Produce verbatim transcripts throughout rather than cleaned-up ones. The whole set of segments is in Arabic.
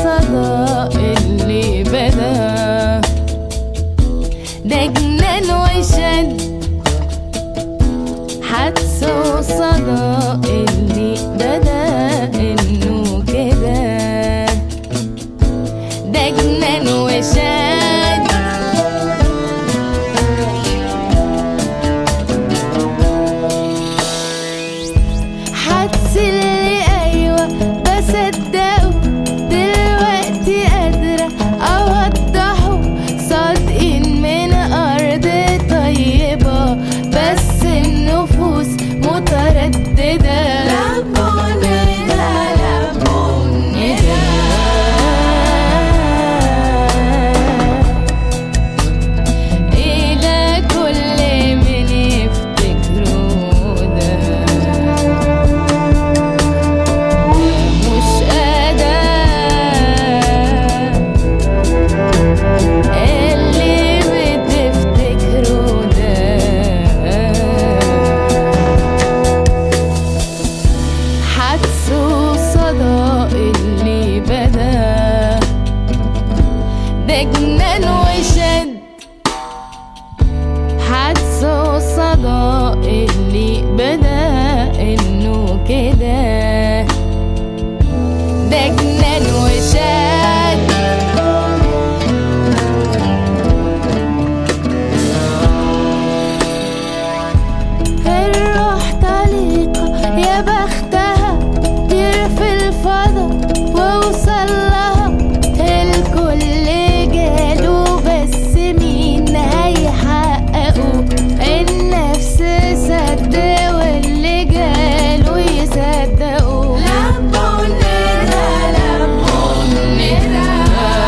صدى اللي بدا ده جنان وشد حدس وصدى اللي بدا انه كده ده جنان وشد حدس اللي ايوه بصدقه دلوقتي قادرة اوضحه صادقين من ارض طيبة بس النفوس مترددة ده جنان وشد حدس وصدى اللي بدا انه كده ده جنان وشد الروح طليقة يا بختها طير في الفضا واوصل لها الكل جاله بس مين هيحققه النفس صد واللي جاله يصدقه لبوننا لبوننا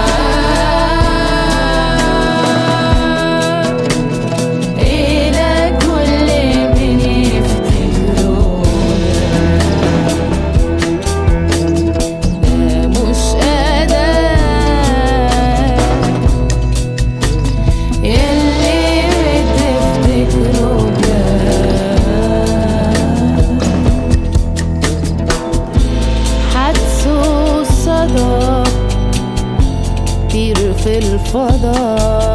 إلى كل من يفتكره ده مش أداة يلي بتفتكره ده حدس وصدى طير في الفضا